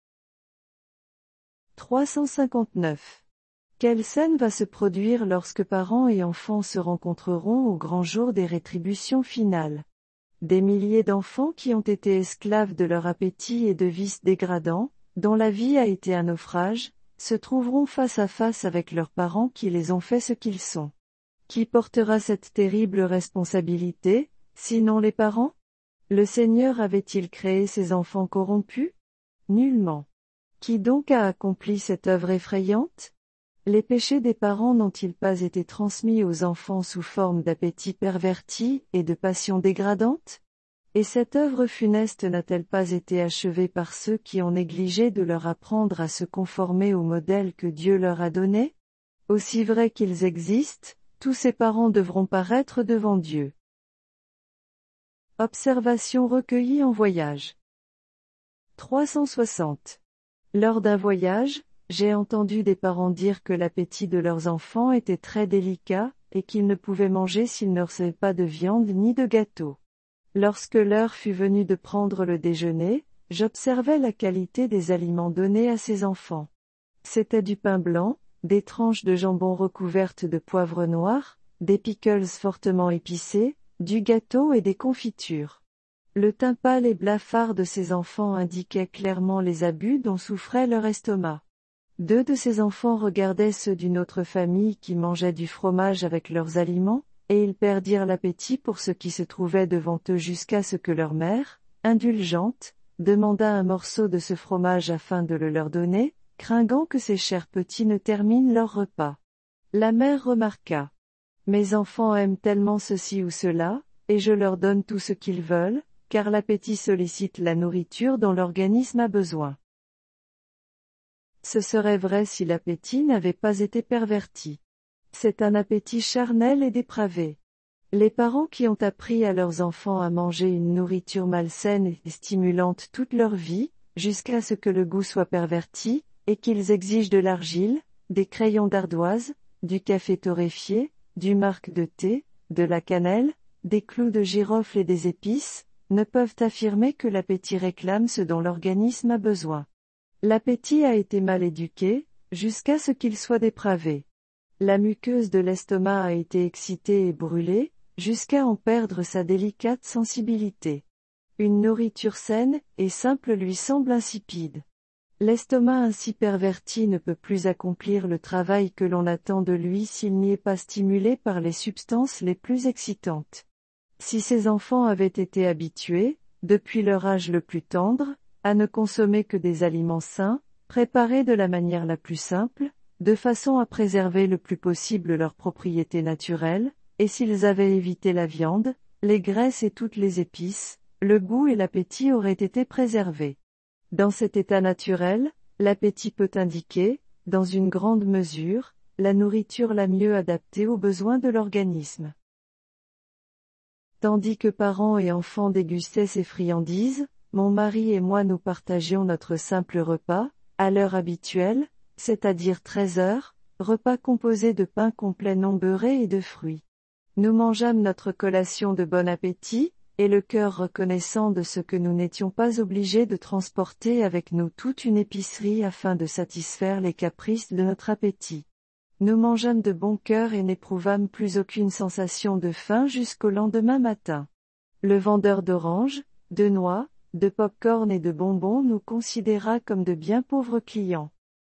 trois cent cinquante-neuf. Quelle scène va se produire lorsque parents et enfants se rencontreront au grand jour des rétributions finales? Des milliers d'enfants qui ont été esclaves de leur appétit et de vices dégradants, dont la vie a été un naufrage, se trouveront face à face avec leurs parents qui les ont fait ce qu'ils sont. Qui portera cette terrible responsabilité, sinon les parents? Le Seigneur avait-il créé ces enfants corrompus? Nullement. Qui donc a accompli cette œuvre effrayante? Les péchés des parents n'ont-ils pas été transmis aux enfants sous forme d'appétit perverti et de passions dégradantes? Et cette œuvre funeste n'a-t-elle pas été achevée par ceux qui ont négligé de leur apprendre à se conformer au modèle que Dieu leur a donné? Aussi vrai qu'ils existent, tous ces parents devront paraître devant Dieu. Observations recueillies en voyage. trois cent soixante. Lors d'un voyage, j'ai entendu des parents dire que l'appétit de leurs enfants était très délicat, et qu'ils ne pouvaient manger s'ils ne recevaient pas de viande ni de gâteau. Lorsque l'heure fut venue de prendre le déjeuner, j'observai la qualité des aliments donnés à ces enfants. C'était du pain blanc, des tranches de jambon recouvertes de poivre noir, des pickles fortement épicés, du gâteau et des confitures. Le teint pâle et blafard de ces enfants indiquait clairement les abus dont souffrait leur estomac. Deux de ces enfants regardaient ceux d'une autre famille qui mangeaient du fromage avec leurs aliments, et ils perdirent l'appétit pour ce qui se trouvait devant eux jusqu'à ce que leur mère, indulgente, demanda un morceau de ce fromage afin de le leur donner, craignant que ces chers petits ne terminent leur repas. La mère remarqua. Mes enfants aiment tellement ceci ou cela, et je leur donne tout ce qu'ils veulent, car l'appétit sollicite la nourriture dont l'organisme a besoin. Ce serait vrai si l'appétit n'avait pas été perverti. C'est un appétit charnel et dépravé. Les parents qui ont appris à leurs enfants à manger une nourriture malsaine et stimulante toute leur vie, jusqu'à ce que le goût soit perverti, et qu'ils exigent de l'argile, des crayons d'ardoise, du café torréfié, du marc de thé, de la cannelle, des clous de girofle et des épices, ne peuvent affirmer que l'appétit réclame ce dont l'organisme a besoin. L'appétit a été mal éduqué, jusqu'à ce qu'il soit dépravé. La muqueuse de l'estomac a été excitée et brûlée, jusqu'à en perdre sa délicate sensibilité. Une nourriture saine et simple lui semble insipide. L'estomac ainsi perverti ne peut plus accomplir le travail que l'on attend de lui s'il n'y est pas stimulé par les substances les plus excitantes. Si ces enfants avaient été habitués, depuis leur âge le plus tendre, à ne consommer que des aliments sains, préparés de la manière la plus simple, de façon à préserver le plus possible leurs propriétés naturelles, et s'ils avaient évité la viande, les graisses et toutes les épices, le goût et l'appétit auraient été préservés. Dans cet état naturel, l'appétit peut indiquer, dans une grande mesure, la nourriture la mieux adaptée aux besoins de l'organisme. Tandis que parents et enfants dégustaient ces friandises, mon mari et moi nous partagions notre simple repas, à l'heure habituelle, c'est-à-dire treize heures, repas composé de pain complet non beurré et de fruits. Nous mangeâmes notre collation de bon appétit, et le cœur reconnaissant de ce que nous n'étions pas obligés de transporter avec nous toute une épicerie afin de satisfaire les caprices de notre appétit. Nous mangeâmes de bon cœur et n'éprouvâmes plus aucune sensation de faim jusqu'au lendemain matin. Le vendeur d'oranges, de noix, de pop-corn et de bonbons nous considéra comme de bien pauvres clients.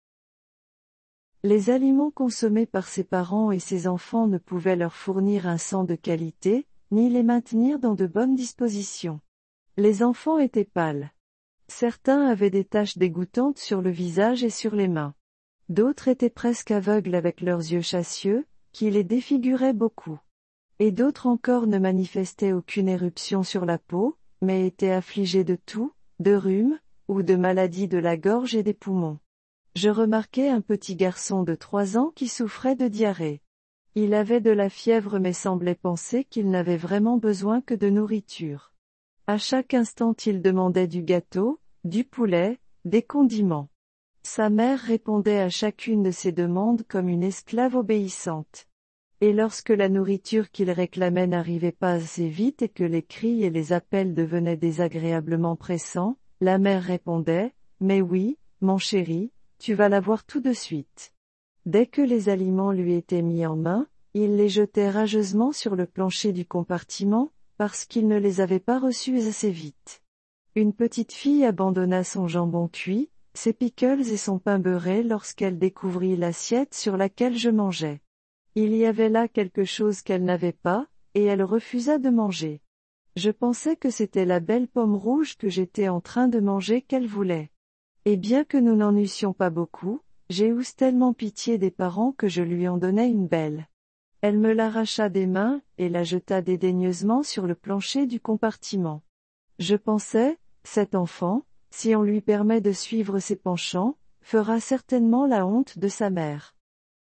Les aliments consommés par ses parents et ses enfants ne pouvaient leur fournir un sang de qualité, ni les maintenir dans de bonnes dispositions. Les enfants étaient pâles. Certains avaient des taches dégoûtantes sur le visage et sur les mains. D'autres étaient presque aveugles avec leurs yeux chassieux, qui les défiguraient beaucoup. Et d'autres encore ne manifestaient aucune éruption sur la peau, mais étaient affligés de toux, de rhume, ou de maladies de la gorge et des poumons. Je remarquai un petit garçon de trois ans qui souffrait de diarrhée. Il avait de la fièvre mais semblait penser qu'il n'avait vraiment besoin que de nourriture. À chaque instant il demandait du gâteau, du poulet, des condiments. Sa mère répondait à chacune de ses demandes comme une esclave obéissante. Et lorsque la nourriture qu'il réclamait n'arrivait pas assez vite et que les cris et les appels devenaient désagréablement pressants, la mère répondait, « Mais oui, mon chéri, tu vas l'avoir tout de suite. » Dès que les aliments lui étaient mis en main, il les jetait rageusement sur le plancher du compartiment, parce qu'il ne les avait pas reçus assez vite. Une petite fille abandonna son jambon cuit, ses pickles et son pain beurré lorsqu'elle découvrit l'assiette sur laquelle je mangeais. Il y avait là quelque chose qu'elle n'avait pas, et elle refusa de manger. Je pensais que c'était la belle pomme rouge que j'étais en train de manger qu'elle voulait. Et bien que nous n'en eussions pas beaucoup, j'ai eu tellement pitié des parents que je lui en donnai une belle. Elle me l'arracha des mains, et la jeta dédaigneusement sur le plancher du compartiment. Je pensais, cet enfant, si on lui permet de suivre ses penchants, fera certainement la honte de sa mère.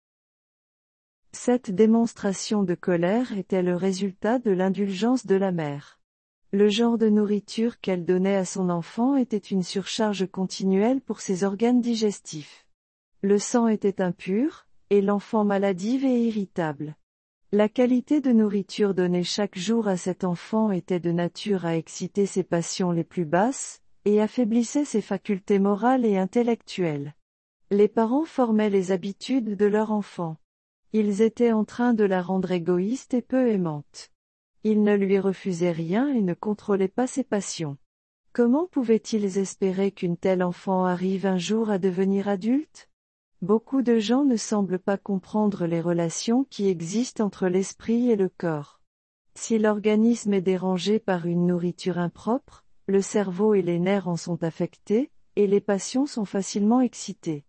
Cette démonstration de colère était le résultat de l'indulgence de la mère. Le genre de nourriture qu'elle donnait à son enfant était une surcharge continuelle pour ses organes digestifs. Le sang était impur, et l'enfant maladive et irritable. La qualité de nourriture donnée chaque jour à cet enfant était de nature à exciter ses passions les plus basses, et affaiblissait ses facultés morales et intellectuelles. Les parents formaient les habitudes de leur enfant. Ils étaient en train de la rendre égoïste et peu aimante. Ils ne lui refusaient rien et ne contrôlaient pas ses passions. Comment pouvaient-ils espérer qu'une telle enfant arrive un jour à devenir adulte? Beaucoup de gens ne semblent pas comprendre les relations qui existent entre l'esprit et le corps. Si l'organisme est dérangé par une nourriture impropre, le cerveau et les nerfs en sont affectés, et les passions sont facilement excitées.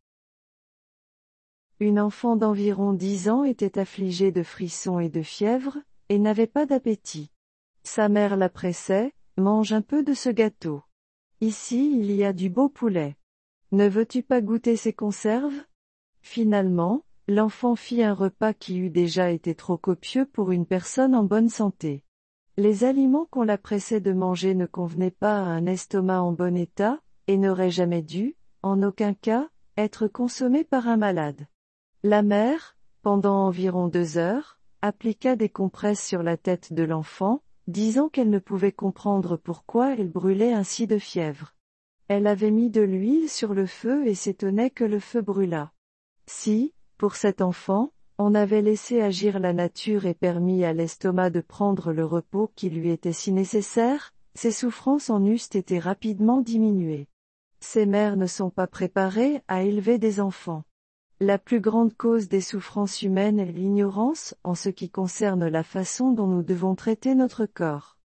Une enfant d'environ dix ans était affligée de frissons et de fièvre, et n'avait pas d'appétit. Sa mère la pressait, « Mange un peu de ce gâteau. Ici il y a du beau poulet. Ne veux-tu pas goûter ces conserves ?» Finalement, l'enfant fit un repas qui eût déjà été trop copieux pour une personne en bonne santé. Les aliments qu'on la pressait de manger ne convenaient pas à un estomac en bon état, et n'auraient jamais dû, en aucun cas, être consommés par un malade. La mère, pendant environ deux heures, appliqua des compresses sur la tête de l'enfant, disant qu'elle ne pouvait comprendre pourquoi elle brûlait ainsi de fièvre. Elle avait mis de l'huile sur le feu et s'étonnait que le feu brûlât. Si, pour cet enfant, on avait laissé agir la nature et permis à l'estomac de prendre le repos qui lui était si nécessaire, ses souffrances en eussent été rapidement diminuées. Ces mères ne sont pas préparées à élever des enfants. La plus grande cause des souffrances humaines est l'ignorance en ce qui concerne la façon dont nous devons traiter notre corps.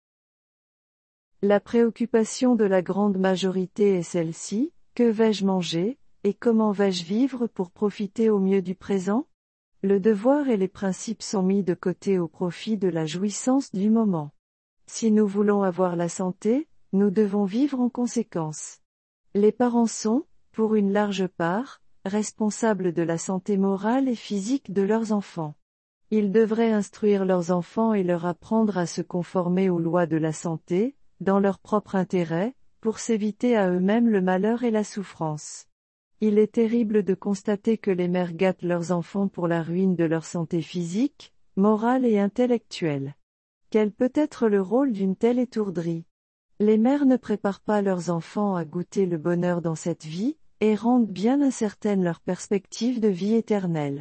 La préoccupation de la grande majorité est celle-ci, que vais-je manger, et comment vais-je vivre pour profiter au mieux du présent? Le devoir et les principes sont mis de côté au profit de la jouissance du moment. Si nous voulons avoir la santé, nous devons vivre en conséquence. Les parents sont, pour une large part, responsables de la santé morale et physique de leurs enfants. Ils devraient instruire leurs enfants et leur apprendre à se conformer aux lois de la santé, dans leur propre intérêt, pour s'éviter à eux-mêmes le malheur et la souffrance. Il est terrible de constater que les mères gâtent leurs enfants pour la ruine de leur santé physique, morale et intellectuelle. Quel peut être le rôle d'une telle étourderie? Les mères ne préparent pas leurs enfants à goûter le bonheur dans cette vie, et rendent bien incertaine leur perspective de vie éternelle.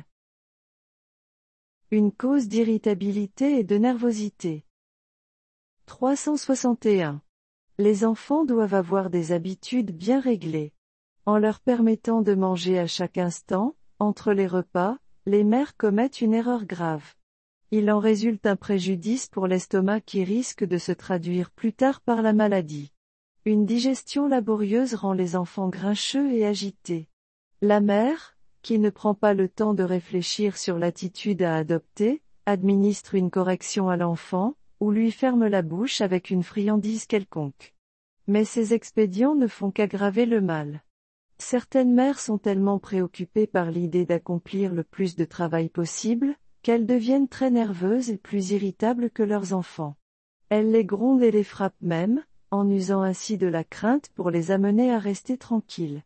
Une cause d'irritabilité et de nervosité. trois cent soixante et un. Les enfants doivent avoir des habitudes bien réglées. En leur permettant de manger à chaque instant, entre les repas, les mères commettent une erreur grave. Il en résulte un préjudice pour l'estomac qui risque de se traduire plus tard par la maladie. Une digestion laborieuse rend les enfants grincheux et agités. La mère, qui ne prend pas le temps de réfléchir sur l'attitude à adopter, administre une correction à l'enfant, ou lui ferme la bouche avec une friandise quelconque. Mais ces expédients ne font qu'aggraver le mal. Certaines mères sont tellement préoccupées par l'idée d'accomplir le plus de travail possible, qu'elles deviennent très nerveuses et plus irritables que leurs enfants. Elles les grondent et les frappent même, en usant ainsi de la crainte pour les amener à rester tranquilles.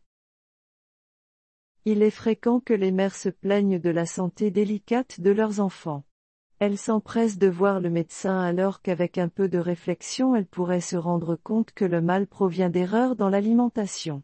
Il est fréquent que les mères se plaignent de la santé délicate de leurs enfants. Elles s'empressent de voir le médecin alors qu'avec un peu de réflexion elles pourraient se rendre compte que le mal provient d'erreurs dans l'alimentation.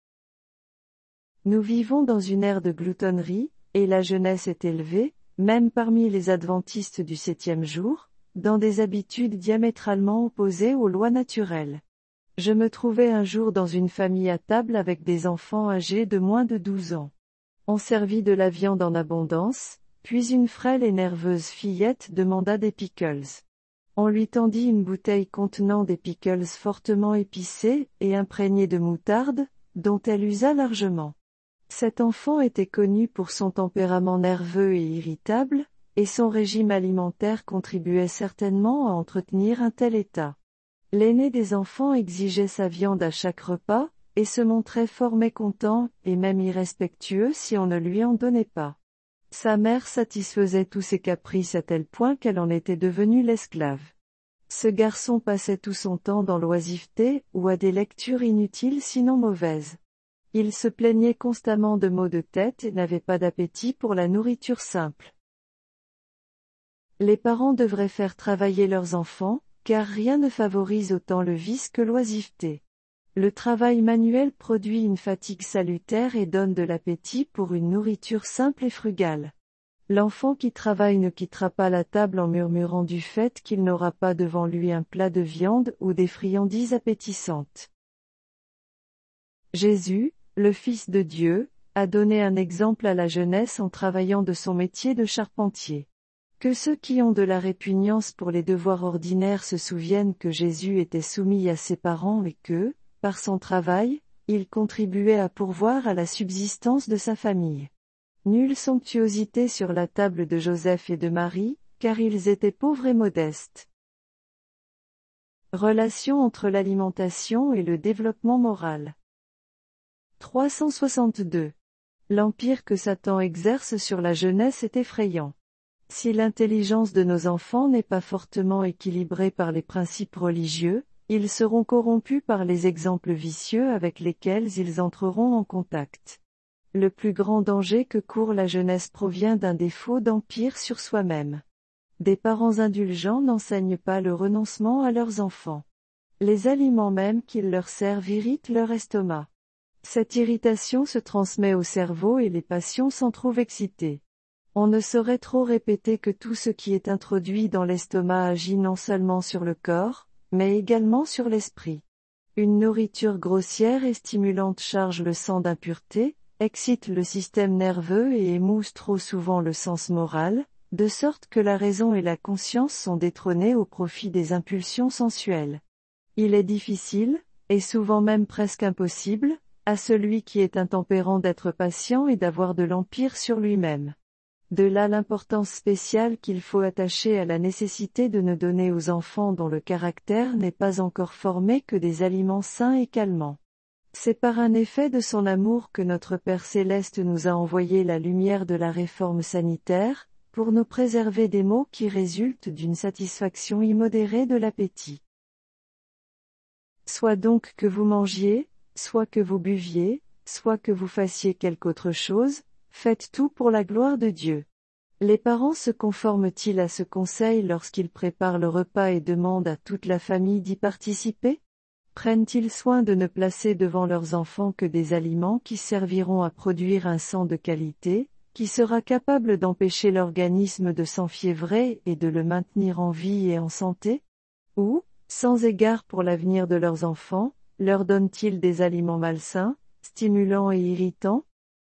Nous vivons dans une ère de gloutonnerie, et la jeunesse est élevée, même parmi les adventistes du septième jour, dans des habitudes diamétralement opposées aux lois naturelles. Je me trouvais un jour dans une famille à table avec des enfants âgés de moins de douze ans. On servit de la viande en abondance, puis une frêle et nerveuse fillette demanda des pickles. On lui tendit une bouteille contenant des pickles fortement épicés et imprégnés de moutarde, dont elle usa largement. Cet enfant était connu pour son tempérament nerveux et irritable, et son régime alimentaire contribuait certainement à entretenir un tel état. L'aîné des enfants exigeait sa viande à chaque repas, et se montrait fort mécontent, et même irrespectueux si on ne lui en donnait pas. Sa mère satisfaisait tous ses caprices à tel point qu'elle en était devenue l'esclave. Ce garçon passait tout son temps dans l'oisiveté, ou à des lectures inutiles sinon mauvaises. Il se plaignait constamment de maux de tête et n'avait pas d'appétit pour la nourriture simple. Les parents devraient faire travailler leurs enfants, car rien ne favorise autant le vice que l'oisiveté. Le travail manuel produit une fatigue salutaire et donne de l'appétit pour une nourriture simple et frugale. L'enfant qui travaille ne quittera pas la table en murmurant du fait qu'il n'aura pas devant lui un plat de viande ou des friandises appétissantes. Jésus, le Fils de Dieu, a donné un exemple à la jeunesse en travaillant de son métier de charpentier. Que ceux qui ont de la répugnance pour les devoirs ordinaires se souviennent que Jésus était soumis à ses parents et que, par son travail, il contribuait à pourvoir à la subsistance de sa famille. Nulle somptuosité sur la table de Joseph et de Marie, car ils étaient pauvres et modestes. Relation entre l'alimentation et le développement moral. trois cent soixante-deux. L'empire que Satan exerce sur la jeunesse est effrayant. Si l'intelligence de nos enfants n'est pas fortement équilibrée par les principes religieux, ils seront corrompus par les exemples vicieux avec lesquels ils entreront en contact. Le plus grand danger que court la jeunesse provient d'un défaut d'empire sur soi-même. Des parents indulgents n'enseignent pas le renoncement à leurs enfants. Les aliments même qu'ils leur servent irritent leur estomac. Cette irritation se transmet au cerveau et les passions s'en trouvent excitées. On ne saurait trop répéter que tout ce qui est introduit dans l'estomac agit non seulement sur le corps, mais également sur l'esprit. Une nourriture grossière et stimulante charge le sang d'impureté, excite le système nerveux et émousse trop souvent le sens moral, de sorte que la raison et la conscience sont détrônées au profit des impulsions sensuelles. Il est difficile, et souvent même presque impossible, à celui qui est intempérant d'être patient et d'avoir de l'empire sur lui-même. De là l'importance spéciale qu'il faut attacher à la nécessité de ne donner aux enfants dont le caractère n'est pas encore formé que des aliments sains et calmants. C'est par un effet de son amour que notre Père Céleste nous a envoyé la lumière de la réforme sanitaire, pour nous préserver des maux qui résultent d'une satisfaction immodérée de l'appétit. Soit donc que vous mangiez, soit que vous buviez, soit que vous fassiez quelque autre chose, faites tout pour la gloire de Dieu. Les parents se conforment-ils à ce conseil lorsqu'ils préparent le repas et demandent à toute la famille d'y participer? Prennent-ils soin de ne placer devant leurs enfants que des aliments qui serviront à produire un sang de qualité, qui sera capable d'empêcher l'organisme de s'enfiévrer et de le maintenir en vie et en santé? Ou, sans égard pour l'avenir de leurs enfants, leur donnent-ils des aliments malsains, stimulants et irritants?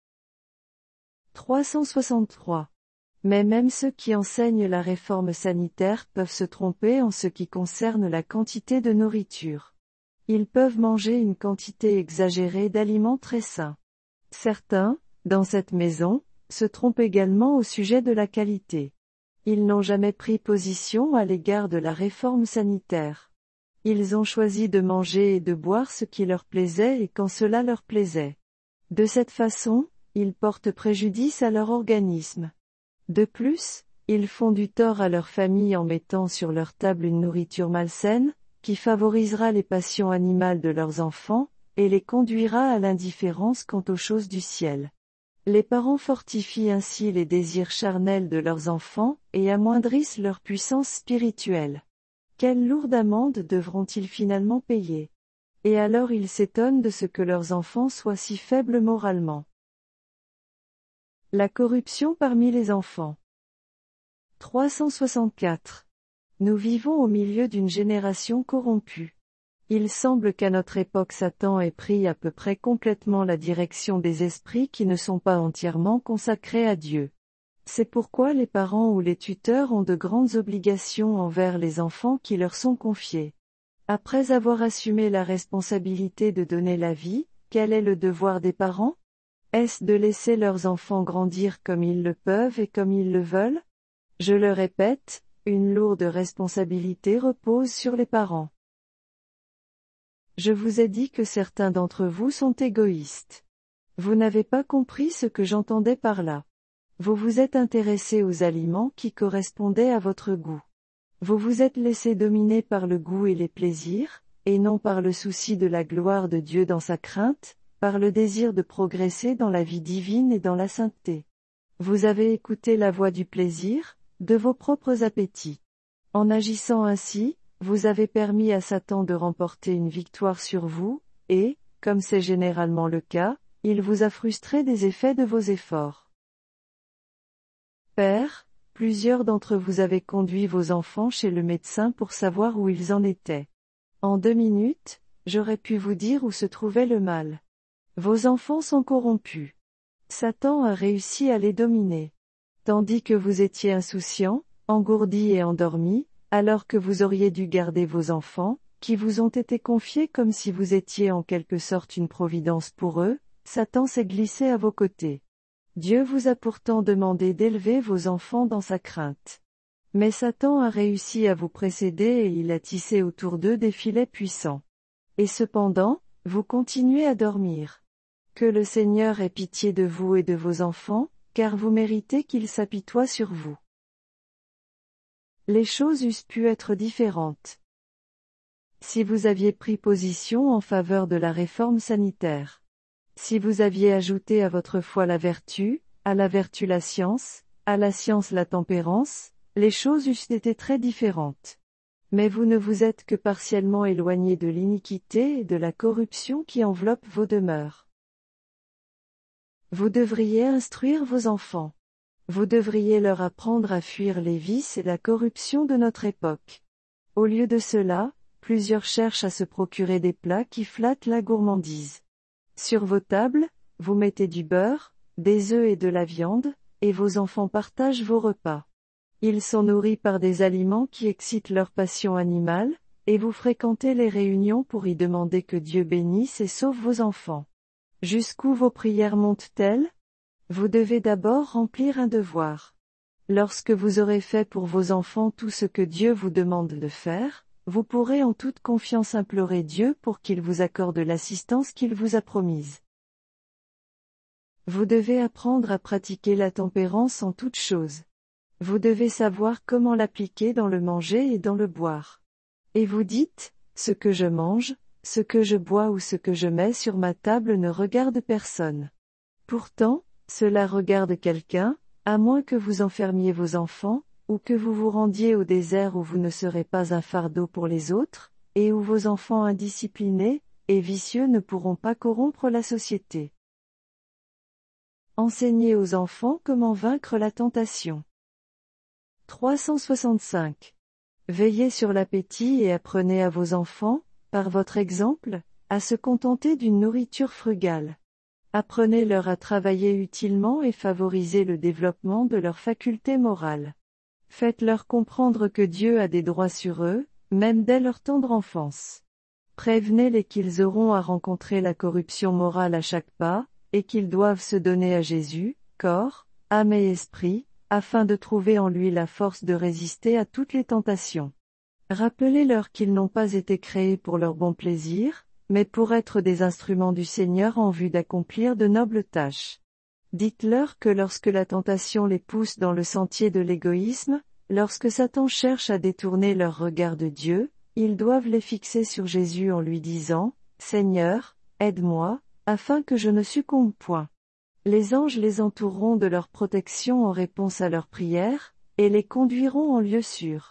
trois cent soixante-trois. Mais même ceux qui enseignent la réforme sanitaire peuvent se tromper en ce qui concerne la quantité de nourriture. Ils peuvent manger une quantité exagérée d'aliments très sains. Certains, dans cette maison, se trompent également au sujet de la qualité. Ils n'ont jamais pris position à l'égard de la réforme sanitaire. Ils ont choisi de manger et de boire ce qui leur plaisait et quand cela leur plaisait. De cette façon, ils portent préjudice à leur organisme. De plus, ils font du tort à leur famille en mettant sur leur table une nourriture malsaine, qui favorisera les passions animales de leurs enfants, et les conduira à l'indifférence quant aux choses du ciel. Les parents fortifient ainsi les désirs charnels de leurs enfants, et amoindrissent leur puissance spirituelle. Quelle lourde amende devront-ils finalement payer? Et alors ils s'étonnent de ce que leurs enfants soient si faibles moralement. La corruption parmi les enfants. trois cent soixante-quatre. Nous vivons au milieu d'une génération corrompue. Il semble qu'à notre époque Satan ait pris à peu près complètement la direction des esprits qui ne sont pas entièrement consacrés à Dieu. C'est pourquoi les parents ou les tuteurs ont de grandes obligations envers les enfants qui leur sont confiés. Après avoir assumé la responsabilité de donner la vie, quel est le devoir des parents? Est-ce de laisser leurs enfants grandir comme ils le peuvent et comme ils le veulent? Je le répète, une lourde responsabilité repose sur les parents. Je vous ai dit que certains d'entre vous sont égoïstes. Vous n'avez pas compris ce que j'entendais par là. Vous vous êtes intéressé aux aliments qui correspondaient à votre goût. Vous vous êtes laissé dominer par le goût et les plaisirs, et non par le souci de la gloire de Dieu dans sa crainte, par le désir de progresser dans la vie divine et dans la sainteté. Vous avez écouté la voix du plaisir, de vos propres appétits. En agissant ainsi, vous avez permis à Satan de remporter une victoire sur vous, et, comme c'est généralement le cas, il vous a frustré des effets de vos efforts. Père, plusieurs d'entre vous avez conduit vos enfants chez le médecin pour savoir où ils en étaient. En deux minutes, j'aurais pu vous dire où se trouvait le mal. Vos enfants sont corrompus. Satan a réussi à les dominer. Tandis que vous étiez insouciants, engourdis et endormis, alors que vous auriez dû garder vos enfants, qui vous ont été confiés comme si vous étiez en quelque sorte une providence pour eux, Satan s'est glissé à vos côtés. Dieu vous a pourtant demandé d'élever vos enfants dans sa crainte. Mais Satan a réussi à vous précéder et il a tissé autour d'eux des filets puissants. Et cependant, vous continuez à dormir. Que le Seigneur ait pitié de vous et de vos enfants, car vous méritez qu'il s'apitoie sur vous. Les choses eussent pu être différentes. Si vous aviez pris position en faveur de la réforme sanitaire. Si vous aviez ajouté à votre foi la vertu, à la vertu la science, à la science la tempérance, les choses eussent été très différentes. Mais vous ne vous êtes que partiellement éloigné de l'iniquité et de la corruption qui enveloppent vos demeures. Vous devriez instruire vos enfants. Vous devriez leur apprendre à fuir les vices et la corruption de notre époque. Au lieu de cela, plusieurs cherchent à se procurer des plats qui flattent la gourmandise. Sur vos tables, vous mettez du beurre, des œufs et de la viande, et vos enfants partagent vos repas. Ils sont nourris par des aliments qui excitent leur passion animale, et vous fréquentez les réunions pour y demander que Dieu bénisse et sauve vos enfants. Jusqu'où vos prières montent-elles? Vous devez d'abord remplir un devoir. Lorsque vous aurez fait pour vos enfants tout ce que Dieu vous demande de faire, vous pourrez en toute confiance implorer Dieu pour qu'il vous accorde l'assistance qu'il vous a promise. Vous devez apprendre à pratiquer la tempérance en toutes choses. Vous devez savoir comment l'appliquer dans le manger et dans le boire. Et vous dites, ce que je mange, ce que je bois ou ce que je mets sur ma table ne regarde personne. Pourtant, cela regarde quelqu'un, À moins que vous enfermiez vos enfants, ou que vous vous rendiez au désert où vous ne serez pas un fardeau pour les autres, et où vos enfants indisciplinés et vicieux ne pourront pas corrompre la société. Enseignez aux enfants comment vaincre la tentation. trois cent soixante-cinq. Veillez sur l'appétit et apprenez à vos enfants, par votre exemple, à se contenter d'une nourriture frugale. Apprenez-leur à travailler utilement et favorisez le développement de leurs facultés morales. Faites-leur comprendre que Dieu a des droits sur eux, même dès leur tendre enfance. Prévenez-les qu'ils auront à rencontrer la corruption morale à chaque pas, et qu'ils doivent se donner à Jésus, corps, âme et esprit, afin de trouver en lui la force de résister à toutes les tentations. Rappelez-leur qu'ils n'ont pas été créés pour leur bon plaisir, mais pour être des instruments du Seigneur en vue d'accomplir de nobles tâches. Dites-leur que lorsque la tentation les pousse dans le sentier de l'égoïsme, lorsque Satan cherche à détourner leur regard de Dieu, ils doivent les fixer sur Jésus en lui disant, « Seigneur, aide-moi, afin que je ne succombe point. » Les anges les entoureront de leur protection en réponse à leurs prières, et les conduiront en lieu sûr.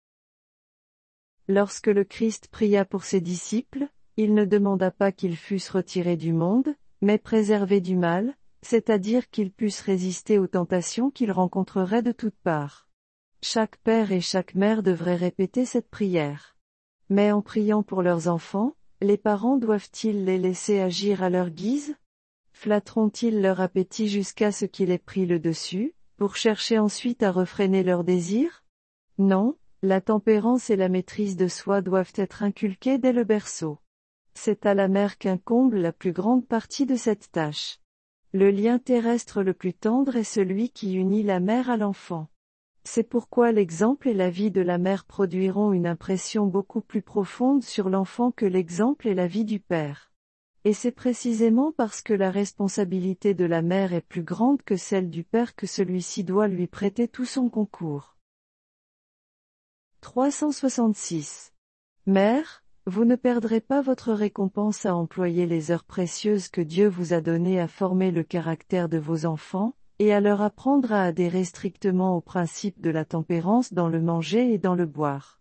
Lorsque le Christ pria pour ses disciples, il ne demanda pas qu'ils fussent retirés du monde, mais préservés du mal, c'est-à-dire qu'ils puissent résister aux tentations qu'ils rencontreraient de toutes parts. Chaque père et chaque mère devraient répéter cette prière. Mais en priant pour leurs enfants, les parents doivent-ils les laisser agir à leur guise? Flatteront-ils leur appétit jusqu'à ce qu'il ait pris le dessus, pour chercher ensuite à refréner leurs désirs? Non, la tempérance et la maîtrise de soi doivent être inculquées dès le berceau. C'est à la mère qu'incombe la plus grande partie de cette tâche. Le lien terrestre le plus tendre est celui qui unit la mère à l'enfant. C'est pourquoi l'exemple et la vie de la mère produiront une impression beaucoup plus profonde sur l'enfant que l'exemple et la vie du père. Et c'est précisément parce que la responsabilité de la mère est plus grande que celle du père que celui-ci doit lui prêter tout son concours. trois cent soixante-six. Mère, vous ne perdrez pas votre récompense à employer les heures précieuses que Dieu vous a données à former le caractère de vos enfants, et à leur apprendre à adhérer strictement au principe de la tempérance dans le manger et dans le boire.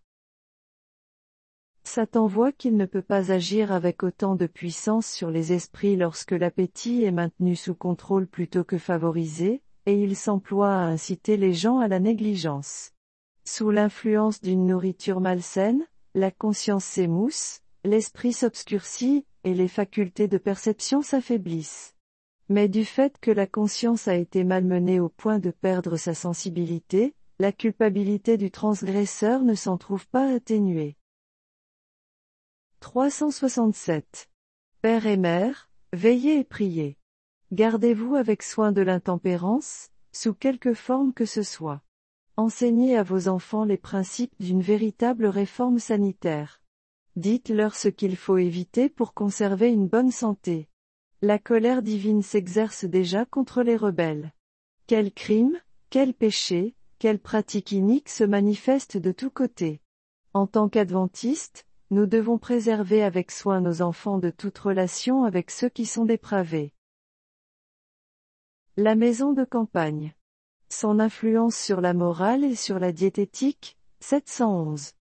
Satan voit qu'il ne peut pas agir avec autant de puissance sur les esprits lorsque l'appétit est maintenu sous contrôle plutôt que favorisé, et il s'emploie à inciter les gens à la négligence. Sous l'influence d'une nourriture malsaine, la conscience s'émousse, l'esprit s'obscurcit, et les facultés de perception s'affaiblissent. Mais du fait que la conscience a été malmenée au point de perdre sa sensibilité, la culpabilité du transgresseur ne s'en trouve pas atténuée. trois cent soixante-sept. Père et mère, veillez et priez. Gardez-vous avec soin de l'intempérance, sous quelque forme que ce soit. Enseignez à vos enfants les principes d'une véritable réforme sanitaire. Dites-leur ce qu'il faut éviter pour conserver une bonne santé. La colère divine s'exerce déjà contre les rebelles. Quels crimes, quels péchés, quelles pratiques iniques se manifestent de tous côtés. En tant qu'adventistes, nous devons préserver avec soin nos enfants de toute relation avec ceux qui sont dépravés. La maison de campagne. Son influence sur la morale et sur la diététique, sept cent onze.